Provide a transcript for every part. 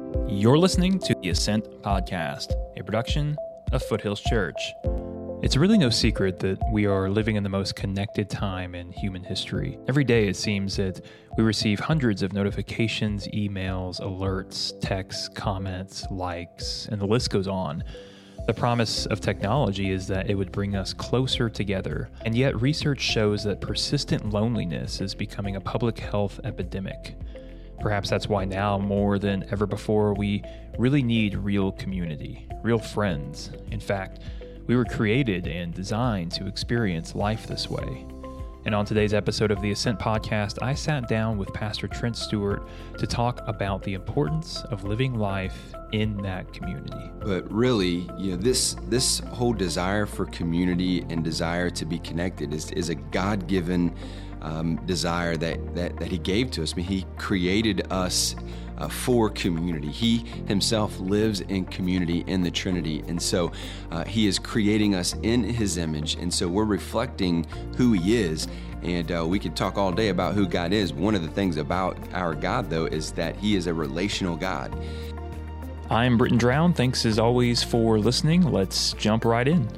You're listening to the Ascent Podcast, a production of Foothills Church. It's really no secret that we are living in the most connected time in human history. Every day it seems that we receive hundreds of notifications, emails, alerts, texts, comments, likes, and the list goes on. The promise of technology is that it would bring us closer together, and yet research shows that persistent loneliness is becoming a public health epidemic. Perhaps that's why now, more than ever before, we really need real community, real friends. In fact, we were created and designed to experience life this way. And on today's episode of the Ascent Podcast, I sat down with Pastor Trent Stewart to talk about the importance of living life in that community. But really, this whole desire for community and desire to be connected is a God-given desire that He gave to us. I mean, He created us for community. He Himself lives in community in the Trinity. And so He is creating us in His image. And so we're reflecting who He is. And we could talk all day about who God is. One of the things about our God, though, is that He is a relational God. I'm Britton Drown. Thanks as always for listening. Let's jump right in.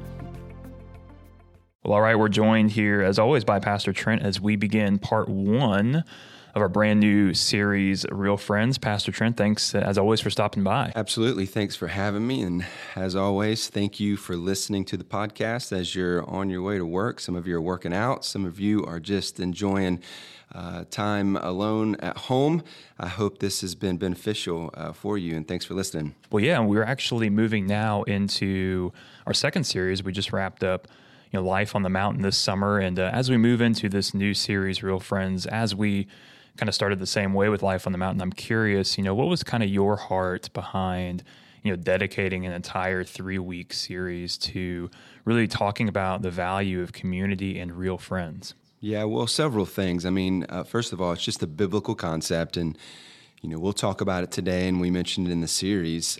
Well, all right, we're joined here as always by Pastor Trent as we begin part one of our brand new series, Real Friends. Pastor Trent, thanks as always for stopping by. Absolutely. Thanks for having me. And as always, thank you for listening to the podcast as you're on your way to work. Some of you are working out. Some of you are just enjoying time alone at home. I hope this has been beneficial for you, and thanks for listening. Well, yeah, and we're actually moving now into our second series. We just wrapped up Life on the Mountain this summer. And as we move into this new series, Real Friends, as we kind of started the same way with Life on the Mountain, I'm curious, what was kind of your heart behind, dedicating an entire 3-week series to really talking about the value of community and real friends? Yeah, well, several things. I mean, first of all, it's just a biblical concept. And, we'll talk about it today. And we mentioned it in the series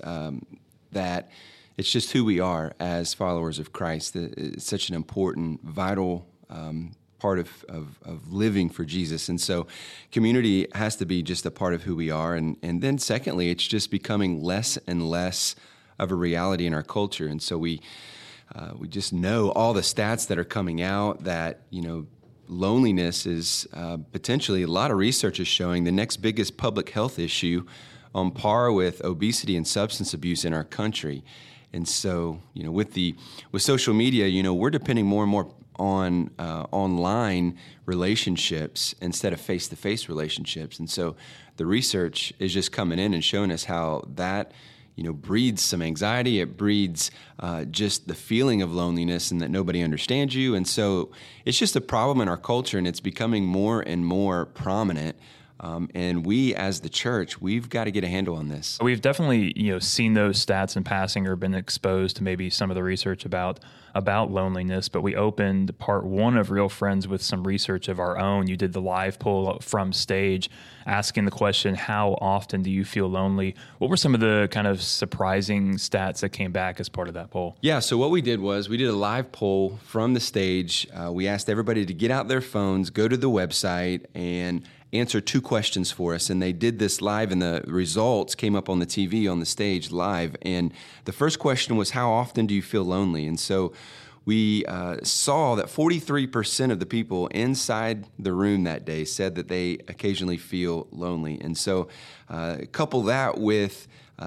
that it's just who we are as followers of Christ. It's such an important, vital part of living for Jesus. And so community has to be just a part of who we are. And then secondly, it's just becoming less and less of a reality in our culture. And so we just know all the stats that are coming out that, loneliness is potentially, a lot of research is showing, the next biggest public health issue on par with obesity and substance abuse in our country. And so, with social media, we're depending more and more on online relationships instead of face-to-face relationships. And so the research is just coming in and showing us how that, breeds some anxiety. It breeds just the feeling of loneliness and that nobody understands you. And so it's just a problem in our culture, and it's becoming more and more prominent. And we, as the church, we've got to get a handle on this. We've definitely, seen those stats in passing or been exposed to maybe some of the research about loneliness. But we opened part one of Real Friends with some research of our own. You did the live poll from stage, asking the question, how often do you feel lonely? What were some of the kind of surprising stats that came back as part of that poll? Yeah, so what we did was we did a live poll from the stage. We asked everybody to get out their phones, go to the website, and answer 2 questions for us. And they did this live, and the results came up on the TV on the stage live. And the first question was, how often do you feel lonely? And so we saw that 43% of the people inside the room that day said that they occasionally feel lonely. And so couple that with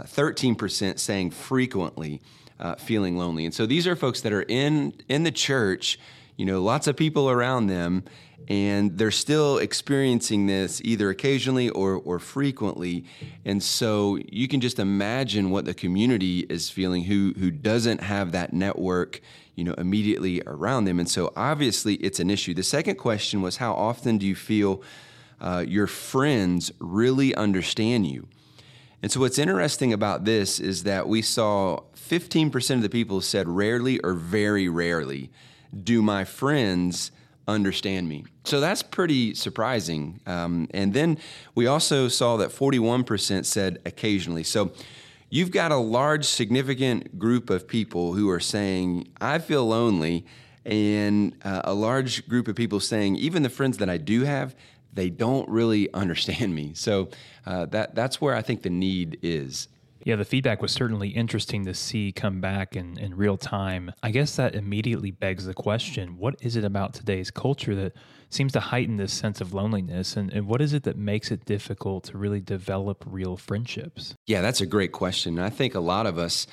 13% saying frequently feeling lonely. And so these are folks that are in the church, lots of people around them, and they're still experiencing this either occasionally or frequently. And so you can just imagine what the community is feeling who doesn't have that network, immediately around them. And so obviously it's an issue. The second question was, how often do you feel your friends really understand you? And so what's interesting about this is that we saw 15% of the people said rarely or very rarely do my friends understand me. So that's pretty surprising. And then we also saw that 41% said occasionally. So you've got a large, significant group of people who are saying, I feel lonely, and a large group of people saying, even the friends that I do have, they don't really understand me. So that's where I think the need is. Yeah, the feedback was certainly interesting to see come back in real time. I guess that immediately begs the question, what is it about today's culture that seems to heighten this sense of loneliness? And what is it that makes it difficult to really develop real friendships? Yeah, that's a great question. I think a lot of us,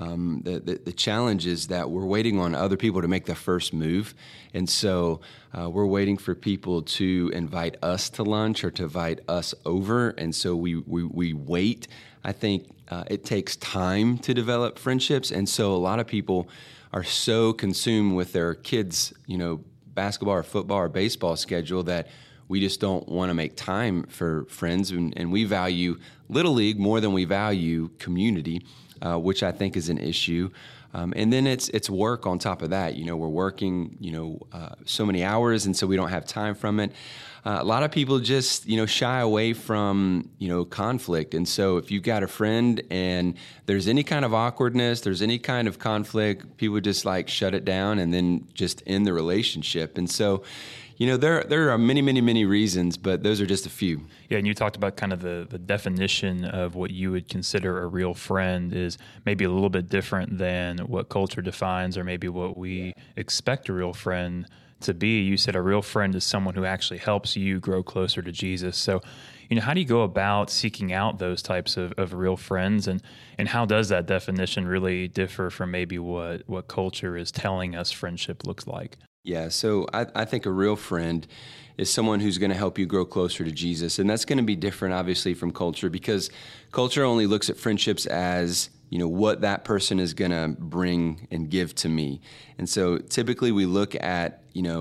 the challenge is that we're waiting on other people to make the first move. And so we're waiting for people to invite us to lunch or to invite us over. And so we wait. I think it takes time to develop friendships. And so a lot of people are so consumed with their kids, basketball or football or baseball schedule that we just don't want to make time for friends. And we value Little League more than we value community, which I think is an issue. And then it's work on top of that. We're working, so many hours, and so we don't have time from it. A lot of people just, shy away from, conflict. And so if you've got a friend and there's any kind of awkwardness, there's any kind of conflict, people just shut it down and then just end the relationship. And so, there are many, many, many reasons, but those are just a few. Yeah, and you talked about kind of the definition of what you would consider a real friend is maybe a little bit different than what culture defines or maybe what we expect a real friend to be. You said a real friend is someone who actually helps you grow closer to Jesus. So, how do you go about seeking out those types of real friends, and how does that definition really differ from maybe what culture is telling us friendship looks like? Yeah, so I think a real friend is someone who's going to help you grow closer to Jesus. And that's going to be different, obviously, from culture, because culture only looks at friendships as, what that person is going to bring and give to me. And so typically we look at,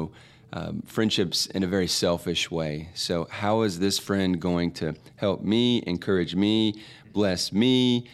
friendships in a very selfish way. So how is this friend going to help me, encourage me, bless me,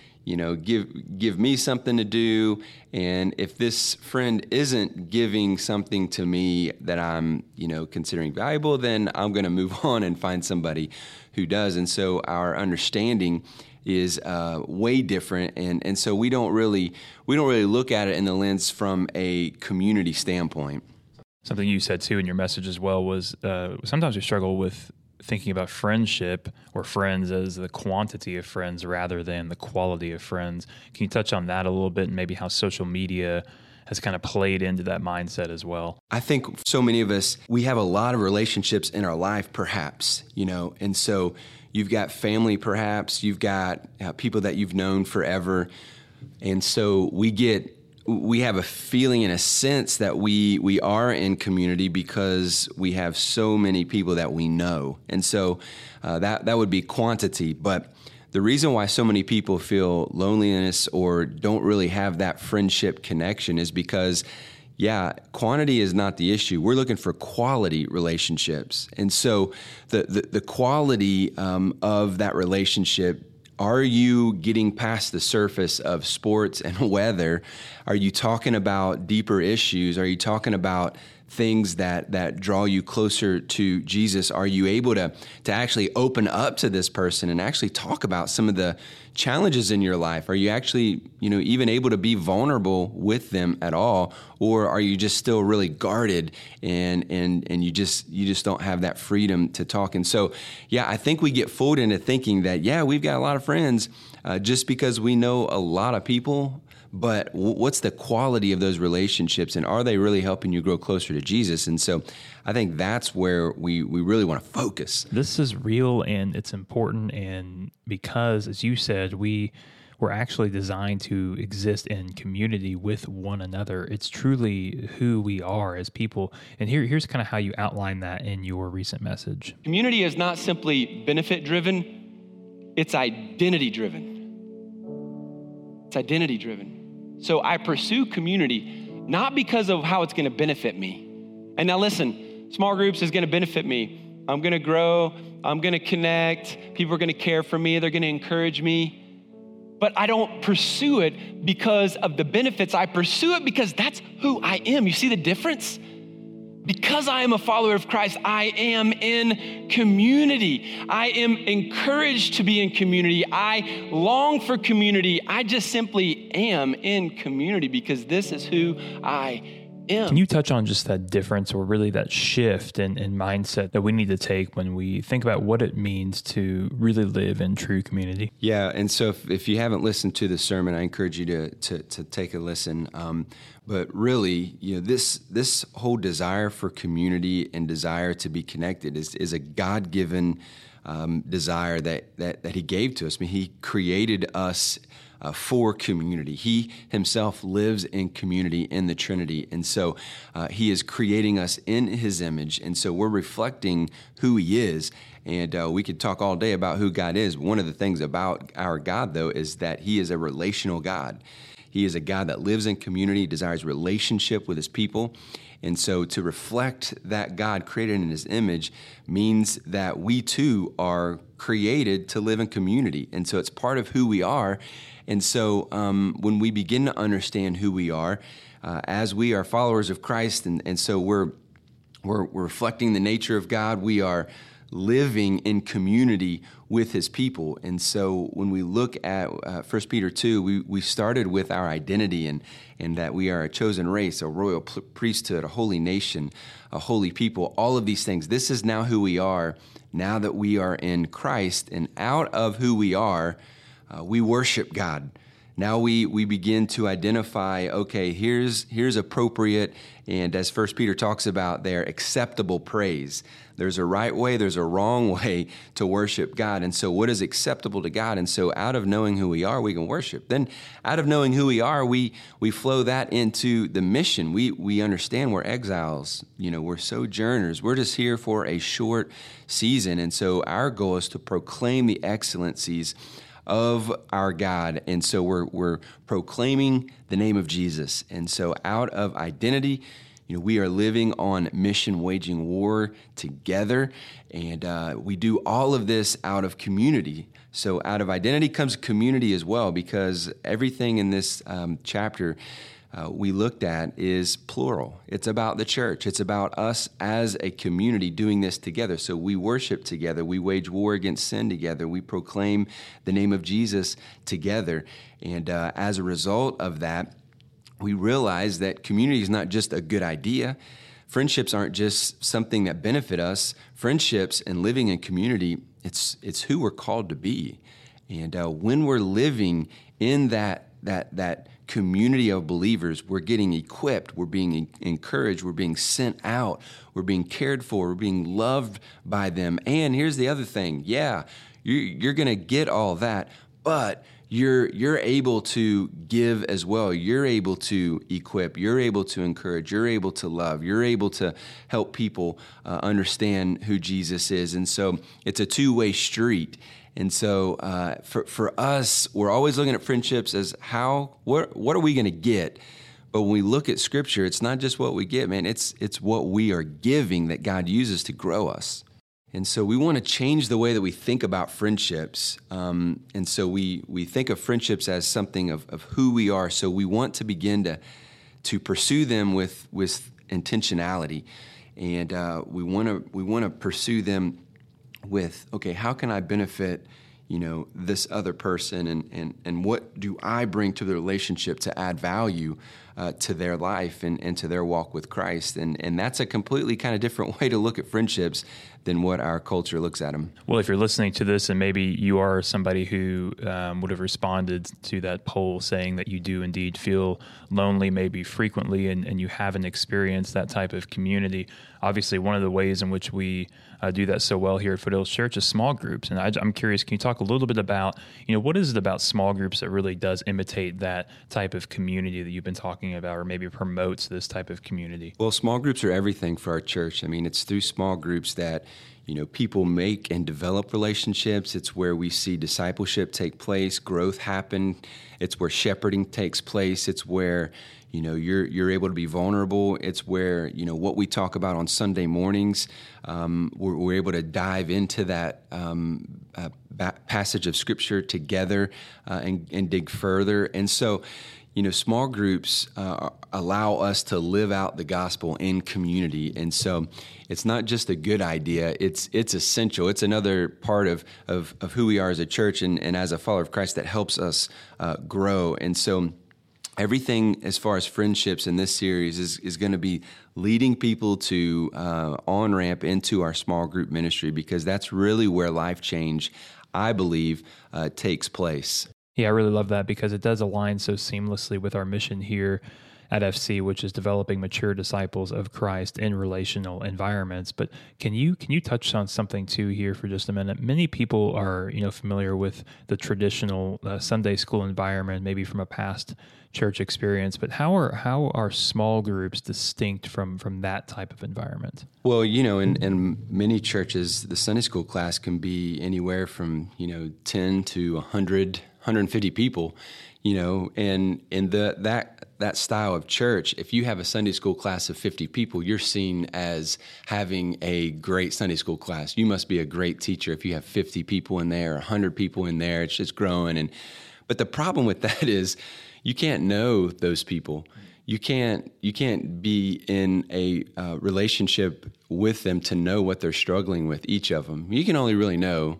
give me something to do? And if this friend isn't giving something to me that I'm, considering valuable, then I'm going to move on and find somebody who does. And so our understanding is way different, and so we don't really look at it in the lens from a community standpoint. Something you said too in your message as well was sometimes we struggle with thinking about friendship or friends as the quantity of friends rather than the quality of friends. Can you touch on that a little bit and maybe how social media has kind of played into that mindset as well? I think so many of us, we have a lot of relationships in our life, perhaps, and so you've got family, perhaps, you've got people that you've known forever. And so we have a feeling and a sense that we are in community because we have so many people that we know. And so that would be quantity. But the reason why so many people feel loneliness or don't really have that friendship connection is because, quantity is not the issue. We're looking for quality relationships. And so the quality of that relationship, are you getting past the surface of sports and weather? Are you talking about deeper issues? Are you talking about things that draw you closer to Jesus? Are you able to actually open up to this person and actually talk about some of the challenges in your life? Are you actually, even able to be vulnerable with them at all? Or are you just still really guarded and you just don't have that freedom to talk? And so, I think we get fooled into thinking that, we've got a lot of friends just because we know a lot of people. But what's the quality of those relationships, and are they really helping you grow closer to Jesus? And so I think that's where we really want to focus. This is real, and it's important, and because, as you said, we're actually designed to exist in community with one another. It's truly who we are as people. And here's kind of how you outline that in your recent message. Community is not simply benefit-driven, it's identity-driven. It's identity-driven. So I pursue community not because of how it's going to benefit me. And now listen, small groups is going to benefit me. I'm going to grow. I'm going to connect. People are going to care for me. They're going to encourage me. But I don't pursue it because of the benefits. I pursue it because that's who I am. You see the difference? Because I am a follower of Christ, I am in community. I am encouraged to be in community. I long for community. I just simply am in community because this is who I am. Can you touch on just that difference or really that shift in mindset that we need to take when we think about what it means to really live in true community? Yeah, and so if you haven't listened to the sermon, I encourage you to take a listen. But really, this whole desire for community and desire to be connected is a God-given desire that He gave to us. I mean, He created us for community. He Himself lives in community in the Trinity. And so He is creating us in His image. And so we're reflecting who He is. And we could talk all day about who God is. One of the things about our God, though, is that He is a relational God. He is a God that lives in community, desires relationship with His people. And so to reflect that God created in His image means that we too are created to live in community. And so it's part of who we are. And so when we begin to understand who we are, as we are followers of Christ, and so we're reflecting the nature of God, we are living in community with His people. And so when we look at 1 Peter 2, we started with our identity and that we are a chosen race, a royal priesthood, a holy nation, a holy people, all of these things. This is now who we are, now that we are in Christ. And out of who we are, we worship God. Now we begin to identify, okay, here's appropriate, and as 1 Peter talks about there, acceptable praise. There's a right way, there's a wrong way to worship God. And so what is acceptable to God? And so out of knowing who we are, we can worship. Then out of knowing who we are, we flow that into the mission. We understand we're exiles, we're sojourners. We're just here for a short season. And so our goal is to proclaim the excellencies of our God. And so we're proclaiming the name of Jesus. And so out of identity, we are living on mission, waging war together. And we do all of this out of community. So out of identity comes community as well, because everything in this chapter we looked at is plural. It's about the church. It's about us as a community doing this together. So we worship together. We wage war against sin together. We proclaim the name of Jesus together. And as a result of that, we realize that community is not just a good idea. Friendships aren't just something that benefit us. Friendships and living in community, it's who we're called to be. And when we're living in that community of believers, we're getting equipped, we're being encouraged, we're being sent out, we're being cared for, we're being loved by them. And here's the other thing. Yeah, you're going to get all that, but you're able to give as well. You're able to equip. You're able to encourage. You're able to love. You're able to help people understand who Jesus is. And so it's a two-way street. And so for us, we're always looking at friendships as what are we going to get? But when we look at Scripture, it's not just what we get, man. It's what we are giving that God uses to grow us. And so we want to change the way that we think about friendships. And so we think of friendships as something of who we are. So we want to begin to pursue them with intentionality. And we want to pursue them with, okay, how can I benefit, this other person, and what do I bring to the relationship to add value to their life and to their walk with Christ? And that's a completely kind of different way to look at friendships than what our culture looks at them. Well, if you're listening to this and maybe you are somebody who would have responded to that poll saying that you do indeed feel lonely maybe frequently and you haven't experienced that type of community, obviously one of the ways in which we do that so well here at Foothills Church is small groups. And I'm curious, can you talk a little bit about, what is it about small groups that really does imitate that type of community that you've been talking about, or maybe promotes this type of community? Well, small groups are everything for our church. I mean, it's through small groups that people make and develop relationships. It's where we see discipleship take place, growth happen. It's where shepherding takes place. It's where, you're able to be vulnerable. It's where, what we talk about on Sunday mornings, we're able to dive into that passage of Scripture together and dig further. And so, small groups allow us to live out the gospel in community. And so it's not just a good idea, it's essential. It's another part of who we are as a church and as a follower of Christ that helps us grow. And so everything as far as friendships in this series is going to be leading people to on-ramp into our small group ministry, because that's really where life change, I believe, takes place. Yeah, I really love that, because it does align so seamlessly with our mission here at FC, which is developing mature disciples of Christ in relational environments. But can you touch on something too here for just a minute? Many people are familiar with the traditional Sunday school environment, maybe from a past church experience. But how are small groups distinct from that type of environment? Well, in many churches, the Sunday school class can be anywhere from 10 to 100, 150 people. And in that style of church, if you have a Sunday school class of 50 people, you're seen as having a great Sunday school class. You must be a great teacher if you have 50 people in there, 100 people in there. It's just growing. But the problem with that is you can't know those people. You can't be in a relationship with them to know what they're struggling with, each of them. You can only really know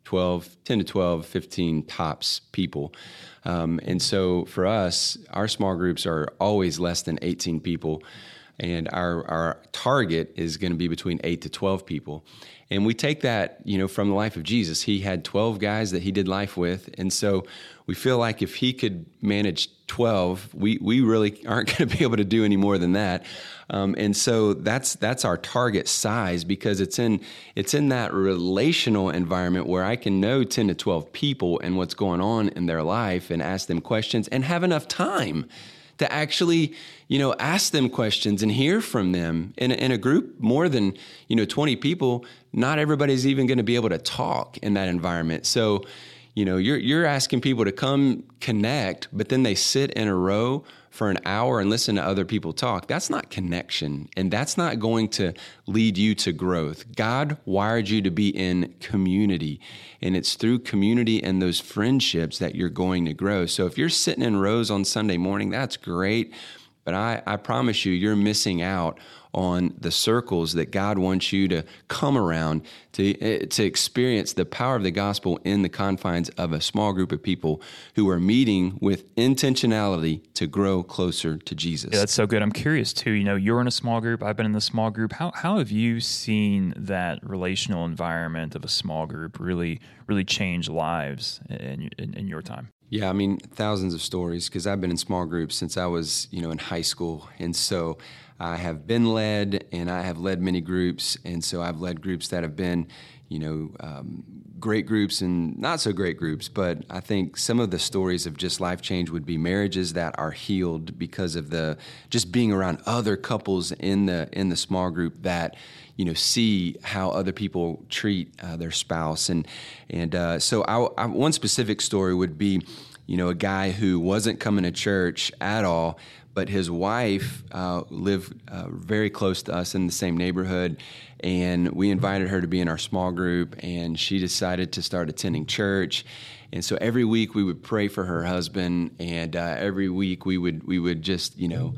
10 to 12, 15 tops people. And so for us, our small groups are always less than 18 people, and our target is going to be between 8 to 12 people. And we take that, from the life of Jesus. He had 12 guys that he did life with, and so we feel like if he could manage 12, we really aren't going to be able to do any more than that. And so that's our target size, because it's in that relational environment where I can know 10 to 12 people and what's going on in their life and ask them questions and have enough time to actually, ask them questions and hear from them. In a group more than, 20 people, not everybody's even going to be able to talk in that environment. So, you're asking people to come connect, but then they sit in a row for an hour and listen to other people talk. That's not connection, and that's not going to lead you to growth. God wired you to be in community, and it's through community and those friendships that you're going to grow. So if you're sitting in rows on Sunday morning, that's great, but I promise you're missing out on the circles that God wants you to come around to experience the power of the gospel in the confines of a small group of people who are meeting with intentionality to grow closer to Jesus. Yeah, that's so good. I'm curious too, you're in a small group, I've been in the small group. How have you seen that relational environment of a small group really change lives in your time? Yeah, thousands of stories, because I've been in small groups since I was, in high school. And so I have been led, and I have led many groups. And so I've led groups that have been, great groups and not so great groups. But I think some of the stories of just life change would be marriages that are healed because of just being around other couples in the small group that, see how other people treat their spouse. So one specific story would be, a guy who wasn't coming to church at all, but his wife lived very close to us in the same neighborhood, and we invited her to be in our small group, and she decided to start attending church. And so every week we would pray for her husband, and every week we would just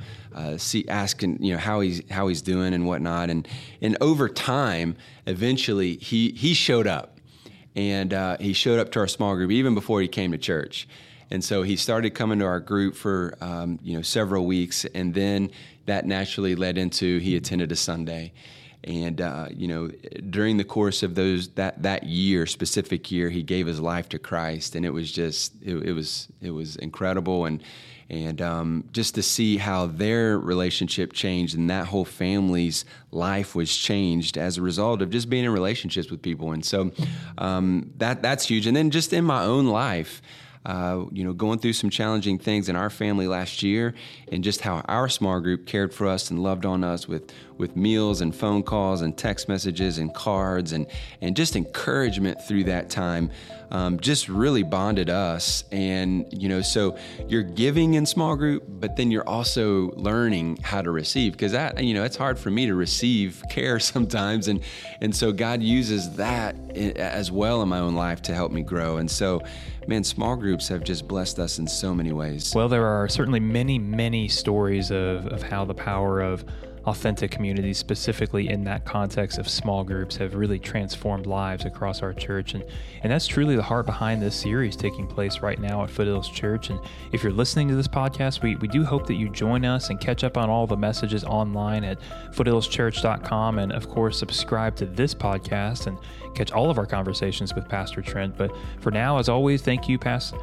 asking how he's doing and whatnot. And over time, eventually he showed up, and he showed up to our small group even before he came to church. And so he started coming to our group for several weeks, and then that naturally led into he attended a Sunday. And during the course of that specific year, he gave his life to Christ, and it was just it was incredible, and just to see how their relationship changed, and that whole family's life was changed as a result of just being in relationships with people. And so that's huge. And then just in my own life, going through some challenging things in our family last year, and just how our small group cared for us and loved on us with meals and phone calls and text messages and cards and just encouragement through that time, just really bonded us. And, so you're giving in small group, but then you're also learning how to receive, because that, it's hard for me to receive care sometimes. And so God uses that as well in my own life to help me grow. And so, man, small groups have just blessed us in so many ways. Well, there are certainly many, many stories of how the power of authentic communities, specifically in that context of small groups, have really transformed lives across our church. And that's truly the heart behind this series taking place right now at Foothills Church. And if you're listening to this podcast, we do hope that you join us and catch up on all the messages online at foothillschurch.com. And of course, subscribe to this podcast and catch all of our conversations with Pastor Trent. But for now, as always, thank you, Pastor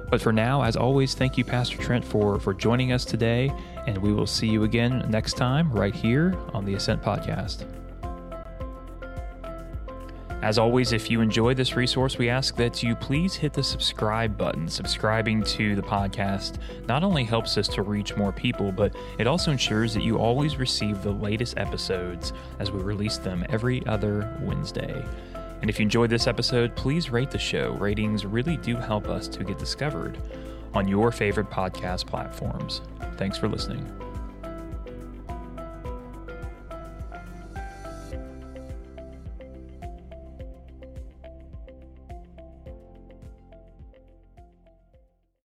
Trent, for joining us today. And we will see you again next time right here on the Ascent Podcast. As always, if you enjoy this resource, we ask that you please hit the subscribe button. Subscribing to the podcast not only helps us to reach more people, but it also ensures that you always receive the latest episodes as we release them every other Wednesday. And if you enjoyed this episode, please rate the show. Ratings really do help us to get discovered on your favorite podcast platforms. Thanks for listening.